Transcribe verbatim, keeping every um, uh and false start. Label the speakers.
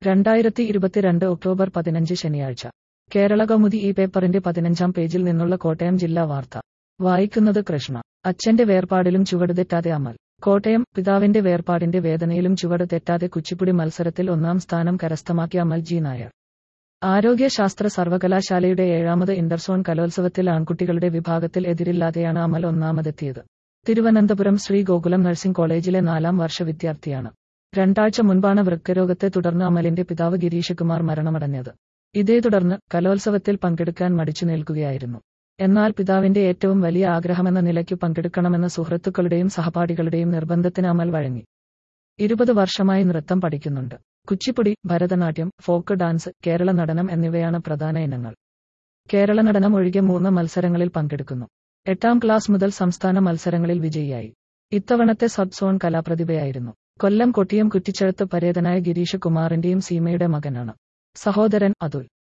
Speaker 1: രണ്ടായിരത്തി ഇരുപത്തിരണ്ട് ഒക്ടോബർ പതിനഞ്ച് ശനിയാഴ്ച കേരളകൗമുദി ഈ പേപ്പറിന്റെ പതിനഞ്ചാം പേജിൽ നിന്നുള്ള കോട്ടയം ജില്ലാ വാർത്ത വായിക്കുന്നത് കൃഷ്ണ. അച്ഛന്റെ വേർപാടിലും ചുവട് തെറ്റാതെ അമൽ. കോട്ടയം. പിതാവിന്റെ വേർപാടിന്റെ വേദനയിലും ചുവട് തെറ്റാതെ കുച്ചിപ്പുടി മത്സരത്തിൽ ഒന്നാം സ്ഥാനം കരസ്ഥമാക്കിയ അമൽ ജി നായർ. ആരോഗ്യശാസ്ത്ര സർവകലാശാലയുടെ ഏഴാമത് ഇന്റർസോൺ കലോത്സവത്തിൽ ആൺകുട്ടികളുടെ വിഭാഗത്തിൽ എതിരില്ലാതെയാണ് അമൽ ഒന്നാമതെത്തിയത്. തിരുവനന്തപുരം ശ്രീ ഗോകുലം നഴ്സിംഗ് കോളേജിലെ നാലാം വർഷ വിദ്യാർത്ഥിയാണ്. രണ്ടാഴ്ച മുൻപാണ് വൃക്കരോഗത്തെ തുടർന്ന് അമലിന്റെ പിതാവ് ഗിരീഷ് കുമാർ മരണമടഞ്ഞത്. ഇതേ തുടർന്ന് കലോത്സവത്തിൽ പങ്കെടുക്കാൻ മടിച്ചു നിൽക്കുകയായിരുന്നു. എന്നാൽ പിതാവിന്റെ ഏറ്റവും വലിയ ആഗ്രഹമെന്ന നിലയ്ക്ക് പങ്കെടുക്കണമെന്ന സുഹൃത്തുക്കളുടെയും സഹപാഠികളുടെയും നിർബന്ധത്തിന് അമൽ വഴങ്ങി. ഇരുപത് വർഷമായി നൃത്തം പഠിക്കുന്നുണ്ട്. കുച്ചിപ്പുടി, ഭരതനാട്യം, ഫോക്ക് ഡാൻസ്, കേരള നടനം എന്നിവയാണ് പ്രധാന ഇനങ്ങൾ. കേരള നടനം ഒഴികെ മൂന്ന് മത്സരങ്ങളിൽ പങ്കെടുക്കുന്നു. എട്ടാം ക്ലാസ് മുതൽ സംസ്ഥാന മത്സരങ്ങളിൽ വിജയിയായി. ഇത്തവണത്തെ സബ് സോൺ കലാപ്രതിഭയായിരുന്നു. കൊല്ലം കൊട്ടിയം കുറ്റിച്ചെഴുത്ത് പരേതനായ ഗിരീഷ് കുമാറിന്റെയും സീമയുടെ മകനാണ്. സഹോദരൻ അതുൽ.